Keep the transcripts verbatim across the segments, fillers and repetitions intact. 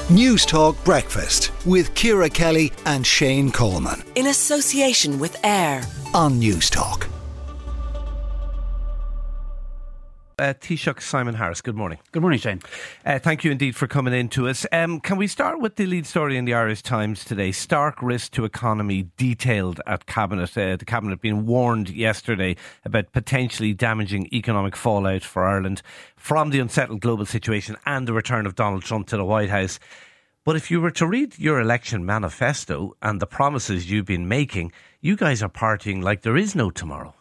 News Talk Breakfast with Ciara Kelly and Shane Coleman. In association with AIR on News Talk. Uh, Taoiseach Simon Harris, good morning. Good morning, Shane. Uh, thank you indeed for coming in to us. Um, can we start with the lead story in the Irish Times today? Stark risk to economy detailed at Cabinet. Uh, the Cabinet being warned yesterday about potentially damaging economic fallout for Ireland from the unsettled global situation and the return of Donald Trump to the White House. But if you were to read your election manifesto and the promises you've been making, you guys are partying like there is no tomorrow.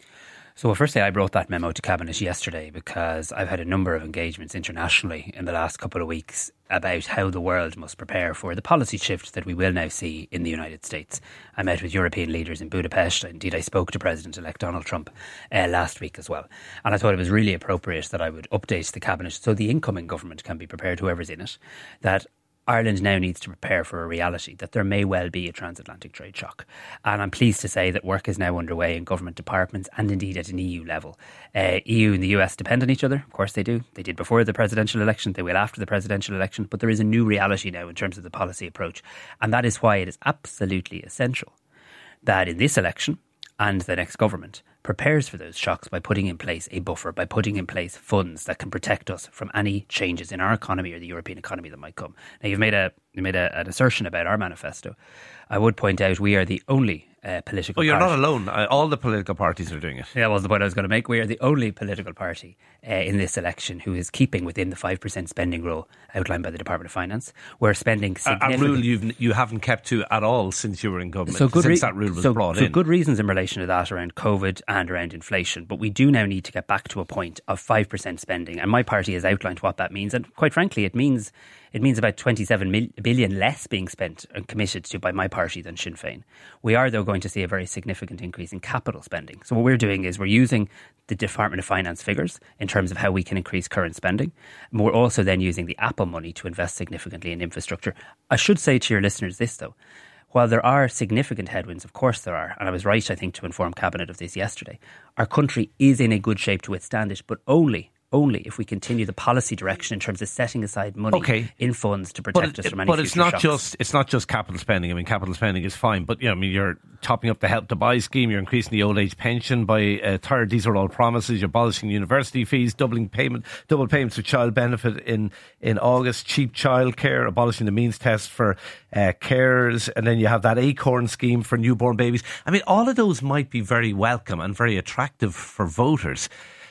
So well, firstly, I brought that memo to Cabinet yesterday because I've had a number of engagements internationally in the last couple of weeks about how the world must prepare for the policy shift that we will now see in the United States. I met with European leaders in Budapest. Indeed, I spoke to President-elect Donald Trump uh, last week as well. And I thought it was really appropriate that I would update the Cabinet so the incoming government can be prepared, whoever's in it, that Ireland now needs to prepare for a reality that there may well be a transatlantic trade shock. And I'm pleased to say that work is now underway in government departments and indeed at an E U level. Uh, E U and the U S depend on each other. Of course they do. They did before the presidential election. They will after the presidential election. But there is a new reality now in terms of the policy approach. And that is why it is absolutely essential that in this election and the next government prepares for those shocks by putting in place a buffer, by putting in place funds that can protect us from any changes in our economy or the European economy that might come. Now, you've made a you made a, an assertion about our manifesto. I would point out we are the only uh, political Oh, you're party. not alone. Uh, all the political parties are doing it. Yeah, that was the point I was going to make. We are the only political party uh, in this election who is keeping within the five percent spending rule outlined by the Department of Finance. We're spending significant... A, a rule you've, you haven't kept to at all since you were in government, so good since re- that rule was so, brought so in. good reasons in relation to that around COVID and around inflation. But we do now need to get back to a point of five percent spending. And my party has outlined what that means. And quite frankly, it means it means about twenty-seven mil- billion less being spent and committed to by my party than Sinn Féin. We are, though, going to see a very significant increase in capital spending. So what we're doing is we're using the Department of Finance figures in terms of how we can increase current spending. And we're also then using the Apple money to invest significantly in infrastructure. I should say to your listeners this, though. While there are significant headwinds, of course there are, and I was right, I think, to inform Cabinet of this yesterday, our country is in a good shape to withstand it, but only only if we continue the policy direction in terms of setting aside money okay. in funds to protect but, us from any But future it's not shocks. just it's not just capital spending. I mean, capital spending is fine, but you know, I mean, you're topping up the Help to Buy scheme, you're increasing the old age pension by a third. These are all promises. You're abolishing university fees, doubling payment, double payments for child benefit in in August, cheap childcare, abolishing the means test for uh, carers, and then you have that Acorn scheme for newborn babies. I mean, all of those might be very welcome and very attractive for voters.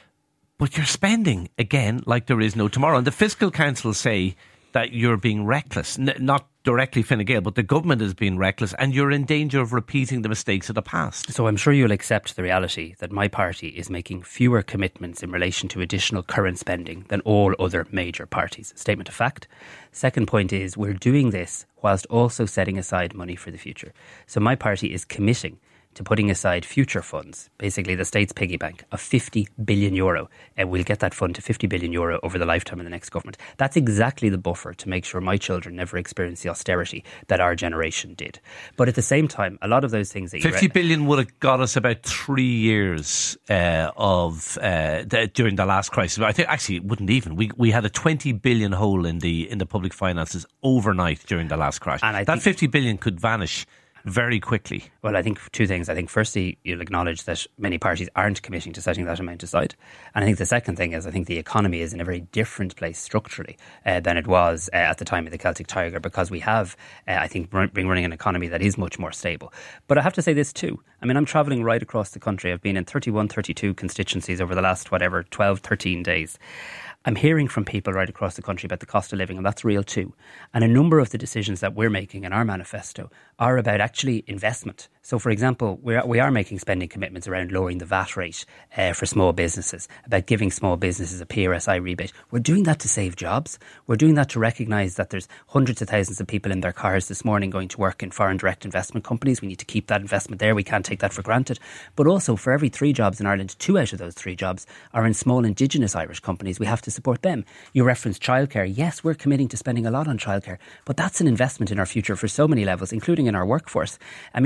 But you're spending, again, like there is no tomorrow. And the Fiscal Council say that you're being reckless. N- not directly Fine Gael, but the government is being reckless and you're in danger of repeating the mistakes of the past. So I'm sure you'll accept the reality that my party is making fewer commitments in relation to additional current spending than all other major parties. Statement of fact. Second point is we're doing this whilst also setting aside money for the future. So my party is committing to putting aside future funds, basically the state's piggy bank, of fifty billion euro. And we'll get that fund to fifty billion euro over the lifetime of the next government. That's exactly the buffer to make sure my children never experience the austerity that our generation did. But at the same time, a lot of those things that you fifty read, billion would have got us about three years uh, of uh, the, during the last crisis. I think actually it wouldn't even. We we had a twenty billion hole in the in the public finances overnight during the last crash. And I that think, fifty billion could vanish very quickly. Well, I think two things. I think firstly, you'll acknowledge that many parties aren't committing to setting that amount aside. And I think the second thing is I think the economy is in a very different place structurally uh, than it was uh, at the time of the Celtic Tiger, because we have, uh, I think, run, been running an economy that is much more stable. But I have to say this too. I mean, I'm travelling right across the country. I've been in thirty-one, thirty-two constituencies over the last, whatever, twelve, thirteen days. I'm hearing from people right across the country about the cost of living, and that's real too. And a number of the decisions that we're making in our manifesto are about actually investment. So, for example, we are, we are making spending commitments around lowering the V A T rate uh, for small businesses, about giving small businesses a P R S I rebate. We're doing that to save jobs. We're doing that to recognise that there's hundreds of thousands of people in their cars this morning going to work in foreign direct investment companies. We need to keep that investment there. We can't take that for granted. But also, for every three jobs in Ireland, two out of those three jobs are in small Indigenous Irish companies. We have to support them. You referenced childcare. Yes, we're committing to spending a lot on childcare, but that's an investment in our future for so many levels, including in our workforce. I mean, families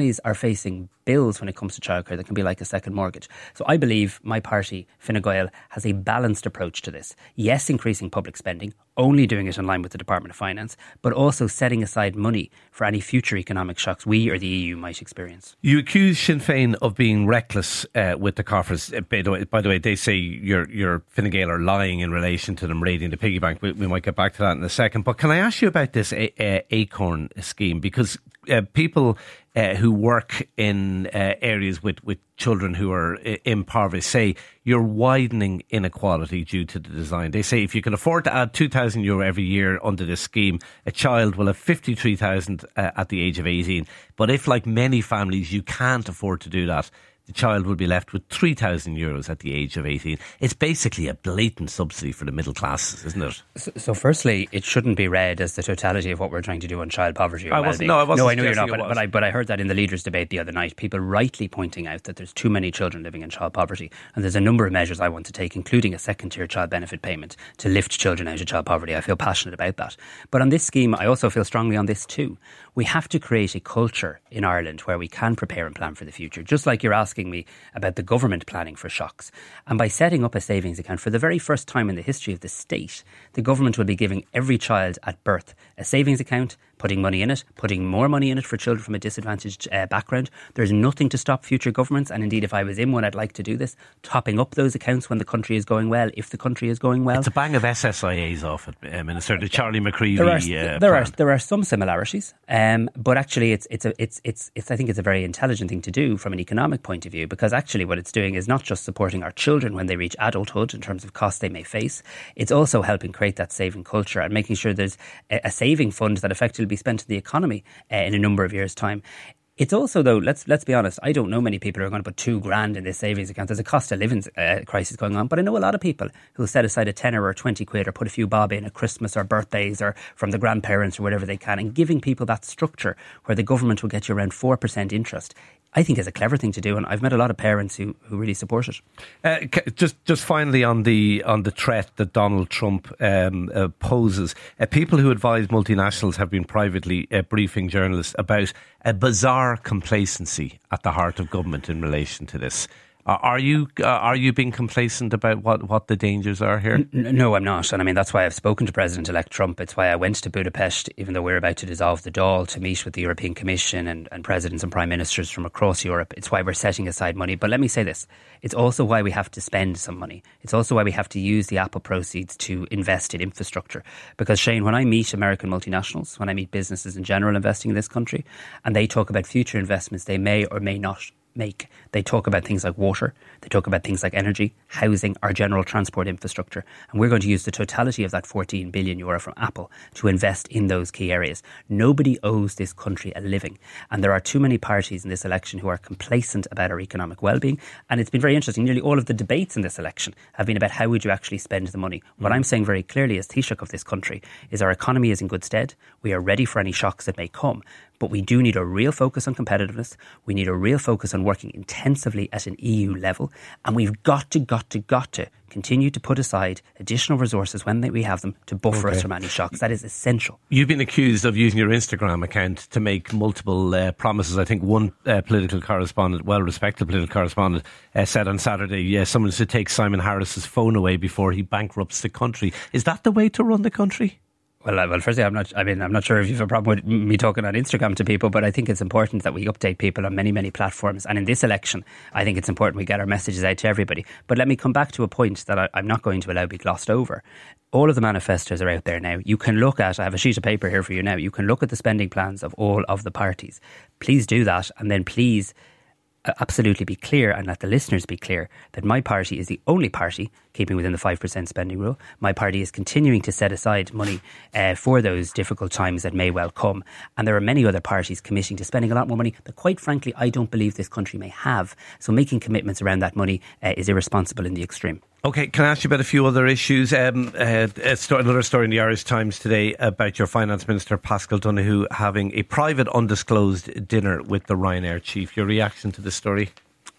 families are facing bills when it comes to childcare that can be like a second mortgage. So I believe my party, Fine Gael, has a balanced approach to this. Yes, increasing public spending, only doing it in line with the Department of Finance, but also setting aside money for any future economic shocks we or the E U might experience. You accuse Sinn Féin of being reckless uh, with the coffers. Uh, by, the way, by the way, they say your your Fine Gael are lying in relation to them raiding the piggy bank. We, we might get back to that in a second. But can I ask you about this uh, uh, Acorn scheme? Because uh, people uh, who work in uh, areas with, with children who are uh, impoverished say you're widening inequality due to the design. They say if you can afford to add two thousand euro every year under this scheme, a child will have fifty-three thousand uh, at the age of eighteen. But if, like many families, you can't afford to do that, the child will be left with three thousand euros at the age of eighteen. It's basically a blatant subsidy for the middle classes, isn't it? So, so firstly, it shouldn't be read as the totality of what we're trying to do on child poverty or I well-being. No, I wasn't. No, I know you're not, but, but I, but I heard that in the Leaders' debate the other night, people rightly pointing out that there's too many children living in child poverty. And there's a number of measures I want to take, including a second-tier child benefit payment to lift children out of child poverty. I feel passionate about that. But on this scheme, I also feel strongly on this too. We have to create a culture in Ireland where we can prepare and plan for the future, just like you're asking me about the government planning for shocks. And by setting up a savings account for the very first time in the history of the state, the government will be giving every child at birth a savings account, putting money in it, putting more money in it for children from a disadvantaged uh, background. There's nothing to stop future governments, and indeed if I was in one I'd like to do this, topping up those accounts when the country is going well, if the country is going well. It's a bang of S S I As off it, uh, Minister, the Charlie McCreevy there are, uh, there plan. are there are some similarities, um, but actually it's it's a it's it's it's I think it's a very intelligent thing to do from an economic point of view, because actually what it's doing is not just supporting our children when they reach adulthood in terms of costs they may face, it's also helping create that saving culture and making sure there's a, a saving fund that effectively will be spent in the economy uh, in a number of years' time. It's also, though, let's let's be honest, I don't know many people who are going to put two grand in this savings account. There's a cost of living uh, crisis going on, but I know a lot of people who set aside a tenner or twenty quid or put a few bob in at Christmas or birthdays or from the grandparents or whatever they can, and giving people that structure where the government will get you around four percent interest, I think is a clever thing to do, and I've met a lot of parents who, who really support it. Uh, just just finally on the on the threat that Donald Trump um, uh, poses, uh, people who advise multinationals have been privately uh, briefing journalists about a bizarre complacency at the heart of government in relation to this. Uh, are you uh, are you being complacent about what, what the dangers are here? N- no, I'm not. And I mean, that's why I've spoken to President-elect Trump. It's why I went to Budapest, even though we're about to dissolve the Dáil, to meet with the European Commission and, and presidents and prime ministers from across Europe. It's why we're setting aside money. But let me say this. It's also why we have to spend some money. It's also why we have to use the Apple proceeds to invest in infrastructure. Because, Shane, when I meet American multinationals, when I meet businesses in general investing in this country, and they talk about future investments they may or may not make. They talk about things like water, they talk about things like energy, housing, our general transport infrastructure. And we're going to use the totality of that fourteen billion euro from Apple to invest in those key areas. Nobody owes this country a living. And there are too many parties in this election who are complacent about our economic well-being. And it's been very interesting. Nearly all of the debates in this election have been about how would you actually spend the money. What I'm saying very clearly as Taoiseach of this country is our economy is in good stead. We are ready for any shocks that may come. But we do need a real focus on competitiveness. We need a real focus on working intensively at an E U level. And we've got to, got to, got to continue to put aside additional resources when we have them to buffer okay. us from any shocks. That is essential. You've been accused of using your Instagram account to make multiple uh, promises. I think one uh, political correspondent, well-respected political correspondent, uh, said on Saturday, yeah, someone should take Simon Harris's phone away before he bankrupts the country. Is that the way to run the country? Well, well, firstly, I'm not. I mean, I'm not sure if you have a problem with me talking on Instagram to people, but I think it's important that we update people on many, many platforms. And in this election, I think it's important we get our messages out to everybody. But let me come back to a point that I, I'm not going to allow be glossed over. All of the manifestos are out there now. You can look at. I have a sheet of paper here for you now. You can look at the spending plans of all of the parties. Please do that, and then please absolutely be clear and let the listeners be clear that my party is the only party keeping within the five percent spending rule. My party is continuing to set aside money uh, for those difficult times that may well come. And there are many other parties committing to spending a lot more money that, quite frankly, I don't believe this country may have. So making commitments around that money uh, is irresponsible in the extreme. OK, can I ask you about a few other issues? Um, uh, a story, another story in the Irish Times today about your Finance Minister, Paschal Donohoe, having a private undisclosed dinner with the Ryanair chief. Your reaction to this story?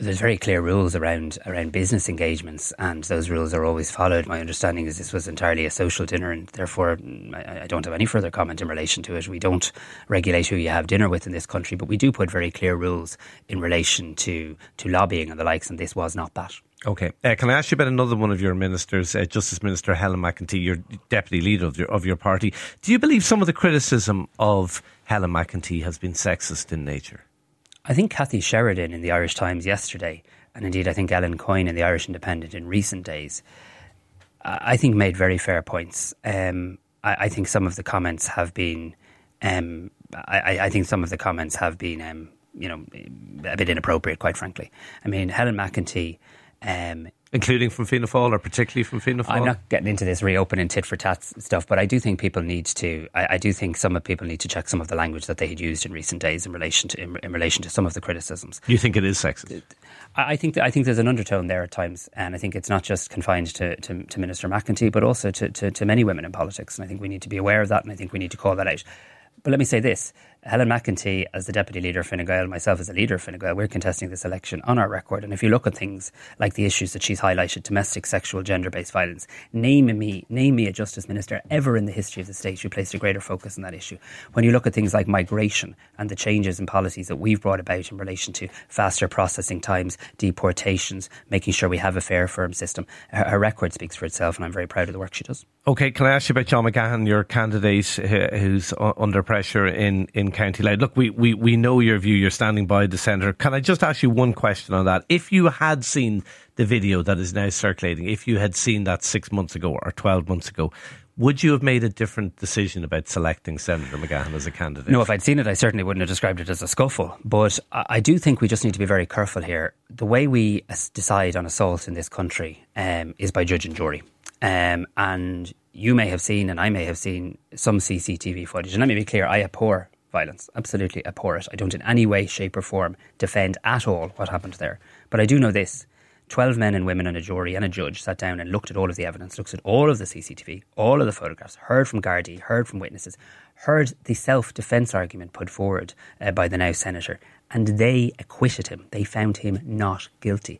There's very clear rules around around business engagements, and those rules are always followed. My understanding is this was entirely a social dinner, and therefore I, I don't have any further comment in relation to it. We don't regulate who you have dinner with in this country, but we do put very clear rules in relation to, to lobbying and the likes, and this was not that. Okay. Uh, can I ask you about another one of your ministers, uh, Justice Minister Helen McEntee, your deputy leader of your, of your party. Do you believe some of the criticism of Helen McEntee has been sexist in nature? I think Cathy Sheridan in the Irish Times yesterday, and indeed I think Ellen Coyne in the Irish Independent in recent days, I think made very fair points. Um, I, I think some of the comments have been, um, I, I think some of the comments have been, um, you know, a bit inappropriate, quite frankly. I mean, Helen McEntee, um, including from Fianna Fáil, or particularly from Fianna Fáil? I'm not getting into this reopening tit for tat stuff, but I do think people need to. I, I do think some of people need to check some of the language that they had used in recent days in relation to in, in relation to some of the criticisms. You think it is sexist? I, I think that, I think there's an undertone there at times, and I think it's not just confined to, to, to Minister McEntee, but also to, to, to many women in politics. And I think we need to be aware of that, and I think we need to call that out. But let me say this. Helen McEntee, as the Deputy Leader of Fine Gael, myself as a Leader of Fine Gael, we're contesting this election on our record. And if you look at things like the issues that she's highlighted, domestic, sexual, gender-based violence, name me, name me a Justice Minister ever in the history of the state who placed a greater focus on that issue. When you look at things like migration and the changes in policies that we've brought about in relation to faster processing times, deportations, making sure we have a fair, firm system, her, her record speaks for itself, and I'm very proud of the work she does. OK, can I ask you about John McGahern, your candidate who's under pressure in, in County Louth? Look, we, we, we know your view. You're standing by the centre. Can I just ask you one question on that? If you had seen the video that is now circulating, if you had seen that six months ago or twelve months ago, would you have made a different decision about selecting Senator McGahern as a candidate? No, if I'd seen it, I certainly wouldn't have described it as a scuffle. But I do think we just need to be very careful here. The way we decide on assault in this country um, is by judge and jury. Um, and you may have seen, and I may have seen, some C C T V footage. And let me be clear, I abhor violence, absolutely abhor it. I don't in any way, shape or form defend at all what happened there. But I do know this. twelve men and women and a jury and a judge sat down and looked at all of the evidence, looked at all of the C C T V, all of the photographs, heard from Gardaí, heard from witnesses, heard the self-defence argument put forward uh, by the now Senator, and they acquitted him. They found him not guilty.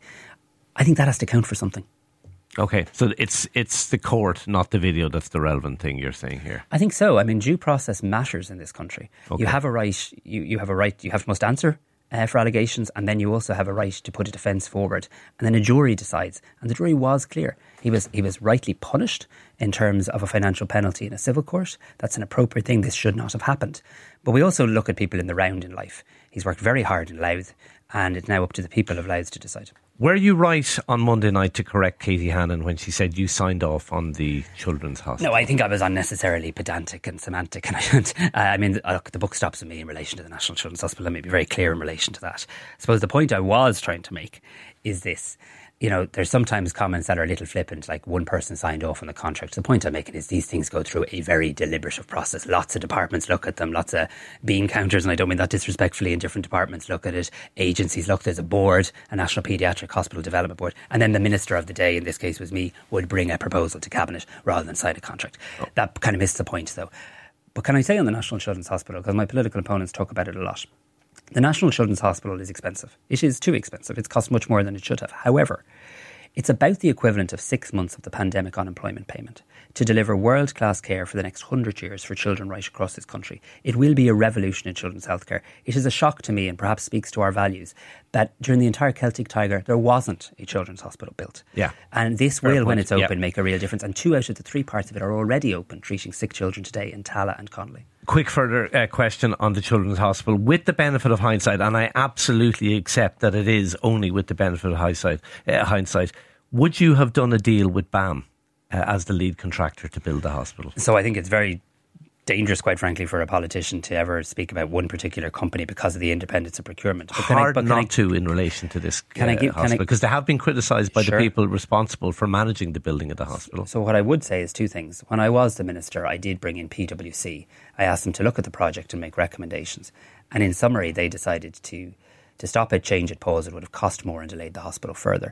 I think that has to count for something. Okay, so it's it's the court, not the video, that's the relevant thing you're saying here. I think so. I mean, due process matters in this country. Okay. You have a right. You, you have a right. You have must answer uh, for allegations, and then you also have a right to put a defence forward. And then a jury decides, and the jury was clear. He was he was rightly punished in terms of a financial penalty in a civil court. That's an appropriate thing. This should not have happened. But we also look at people in the round in life. He's worked very hard in Louth, and it's now up to the people of Louth to decide. Were you right on Monday night to correct Katie Hannon when she said you signed off on the Children's Hospital? No, I think I was unnecessarily pedantic and semantic. And I, uh, I mean, look, the book stops with me in relation to the National Children's Hospital. Let me be very clear in relation to that. I suppose the point I was trying to make is this. You know, there's sometimes comments that are a little flippant, like one person signed off on the contract. The point I'm making is these things go through a very deliberative process. Lots of departments look at them, lots of bean counters, and I don't mean that disrespectfully, in different departments look at it. Agencies look, there's a board, a National Paediatric Hospital Development Board, and then the Minister of the day, in this case was me, would bring a proposal to Cabinet rather than sign a contract. Oh. That kind of missed the point, though. But can I say on the National Children's Hospital, because my political opponents talk about it a lot, the National Children's Hospital is expensive. It is too expensive. It's cost much more than it should have. However, it's about the equivalent of six months of the pandemic unemployment payment to deliver world-class care for the next hundred years for children right across this country. It will be a revolution in children's healthcare. It is a shock to me, and perhaps speaks to our values, that during the entire Celtic Tiger there wasn't a children's hospital built. Yeah. And this Fair will, point. when it's open, yeah. make a real difference. And two out of the three parts of it are already open, treating sick children today in Tallaght and Connolly. Quick further uh, question on the Children's Hospital. With the benefit of hindsight, and I absolutely accept that it is only with the benefit of hindsight, uh, hindsight would you have done a deal with B A M uh, as the lead contractor to build the hospital? So I think it's very dangerous, quite frankly, for a politician to ever speak about one particular company because of the independence of procurement. But Hard I, but not I, to in relation to this can uh, I give, hospital, because they have been criticised by sure. the people responsible for managing the building of the hospital. So what I would say is two things. When I was the minister, I did bring in P W C. I asked them to look at the project and make recommendations. And in summary, they decided to, to stop it, change it, pause it, would have cost more and delayed the hospital further.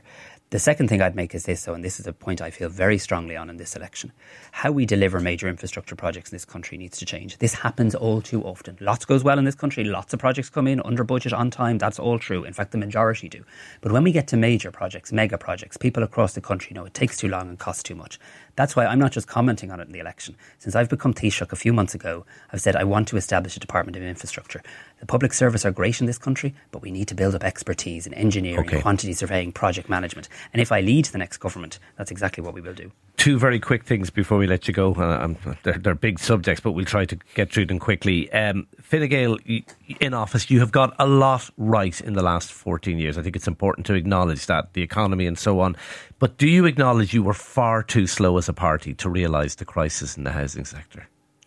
The second thing I'd make is this, though, and this is a point I feel very strongly on in this election. How we deliver major infrastructure projects in this country needs to change. This happens all too often. Lots goes well in this country. Lots of projects come in under budget, on time. That's all true. In fact, the majority do. But when we get to major projects, mega projects, people across the country know it takes too long and costs too much. That's why I'm not just commenting on it in the election. Since I've become Taoiseach a few months ago, I've said I want to establish a Department of Infrastructure. The public service are great in this country, but we need to build up expertise in engineering, okay. quantity surveying, project management. And if I lead the next government, that's exactly what we will do. Two very quick things before we let you go. Uh, they're, they're big subjects, but we'll try to get through them quickly. Um, Fine Gael, in office, you have got a lot right in the last fourteen years. I think it's important to acknowledge that, the economy and so on. But do you acknowledge you were far too slow as a party to realise the crisis in the housing sector?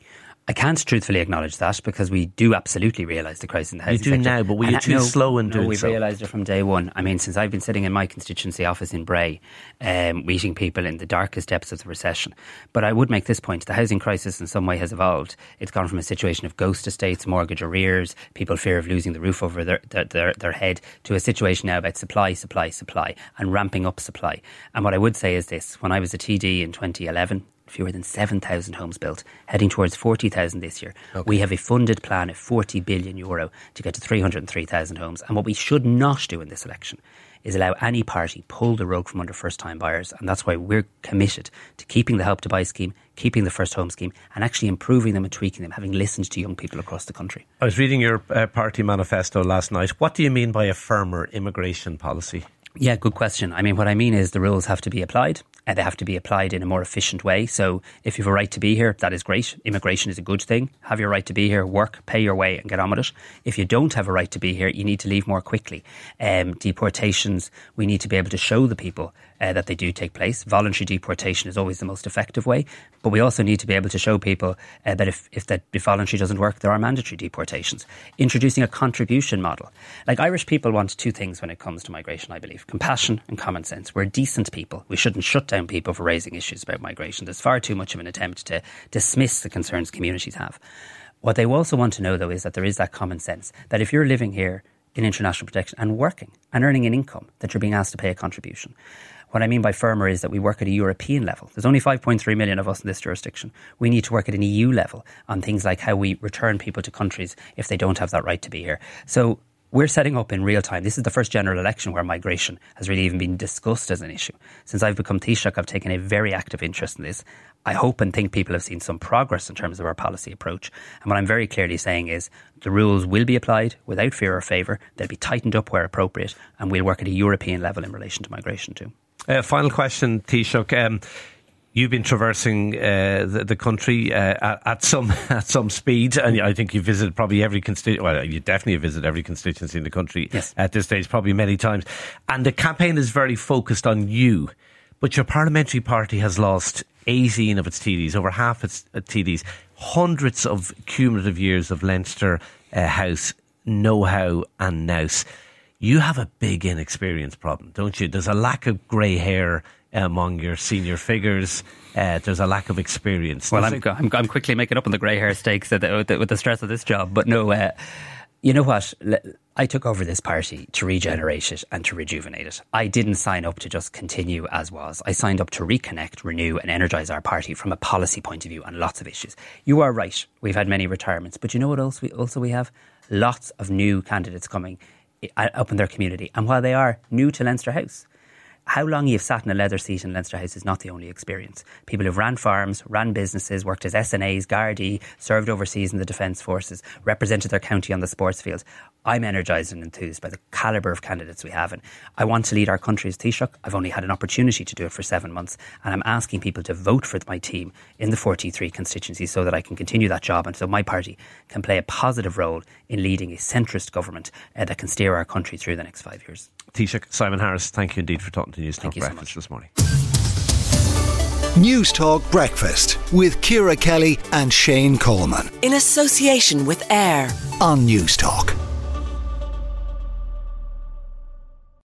I can't truthfully acknowledge that, because we do absolutely realise the crisis in the housing sector. You do sector. now, but were you and too no, slow in no, doing we've so? We've realised it from day one. I mean, since I've been sitting in my constituency office in Bray, um, meeting people in the darkest depths of the recession. But I would make this point. The housing crisis in some way has evolved. It's gone from a situation of ghost estates, mortgage arrears, people fear of losing the roof over their, their, their, their head, to a situation now about supply, supply, supply, and ramping up supply. And what I would say is this. When I was a T D in twenty eleven, fewer than seven thousand homes built, heading towards forty thousand this year. Okay. We have a funded plan of forty billion euro to get to three hundred three thousand homes. And what we should not do in this election is allow any party pull the rug from under first-time buyers. And that's why we're committed to keeping the Help to Buy scheme, keeping the First Home scheme, and actually improving them and tweaking them, having listened to young people across the country. I was reading your uh, party manifesto last night. What do you mean by a firmer immigration policy? Yeah, good question. I mean, what I mean is the rules have to be applied, and they have to be applied in a more efficient way. So if you have a right to be here, that is great. Immigration is a good thing. Have your right to be here, work, pay your way and get on with it. If you don't have a right to be here, you need to leave more quickly. Um, deportations, we need to be able to show the people uh, that they do take place. Voluntary deportation is always the most effective way. But we also need to be able to show people uh, that if, if that if voluntary doesn't work, there are mandatory deportations. Introducing a contribution model. Like, Irish people want two things when it comes to migration, I believe. Compassion and common sense. We're decent people. We shouldn't shut down people for raising issues about migration. There's far too much of an attempt to dismiss the concerns communities have. What they also want to know, though, is that there is that common sense that if you're living here in international protection and working and earning an income, that you're being asked to pay a contribution. What I mean by firmer is that we work at a European level. There's only five point three million of us in this jurisdiction. We need to work at an E U level on things like how we return people to countries if they don't have that right to be here. So we're setting up in real time. This is the first general election where migration has really even been discussed as an issue. Since I've become Taoiseach, I've taken a very active interest in this. I hope and think people have seen some progress in terms of our policy approach. And what I'm very clearly saying is the rules will be applied without fear or favour. They'll be tightened up where appropriate, and we'll work at a European level in relation to migration too. Uh, final question, Taoiseach. Um, You've been traversing uh, the, the country uh, at, at some at some speed, and I think you've visited probably every constituency. Well, you definitely visit every constituency in the country yes. at this stage, probably many times. And the campaign is very focused on you, but your parliamentary party has lost eighteen of its T Ds, over half its uh, T Ds, hundreds of cumulative years of Leinster uh, House know-how and nous. You have a big inexperience problem, don't you? There's a lack of grey hair among your senior figures. Uh, there's a lack of experience. Well, I'm, I'm, I'm quickly making up on the grey hair stakes with the, with the stress of this job. But no, uh, you know what? I took over this party to regenerate it and to rejuvenate it. I didn't sign up to just continue as was. I signed up to reconnect, renew and energise our party from a policy point of view on lots of issues. You are right. We've had many retirements. But you know what else we also we have? Lots of new candidates coming up in their community. And while they are new to Leinster House, how long you've sat in a leather seat in Leinster House is not the only experience. People who've ran farms, ran businesses, worked as S N As, Gardaí, served overseas in the Defence Forces, represented their county on the sports field. I'm energised and enthused by the calibre of candidates we have, and I want to lead our country as Taoiseach. I've only had an opportunity to do it for seven months, and I'm asking people to vote for my team in the forty-three constituencies so that I can continue that job and so my party can play a positive role in leading a centrist government uh, that can steer our country through the next five years. Taoiseach Simon Harris, thank you indeed for talking to News Talk Breakfast so this morning. News Talk Breakfast with Ciara Kelly and Shane Coleman. In association with AIR on News Talk.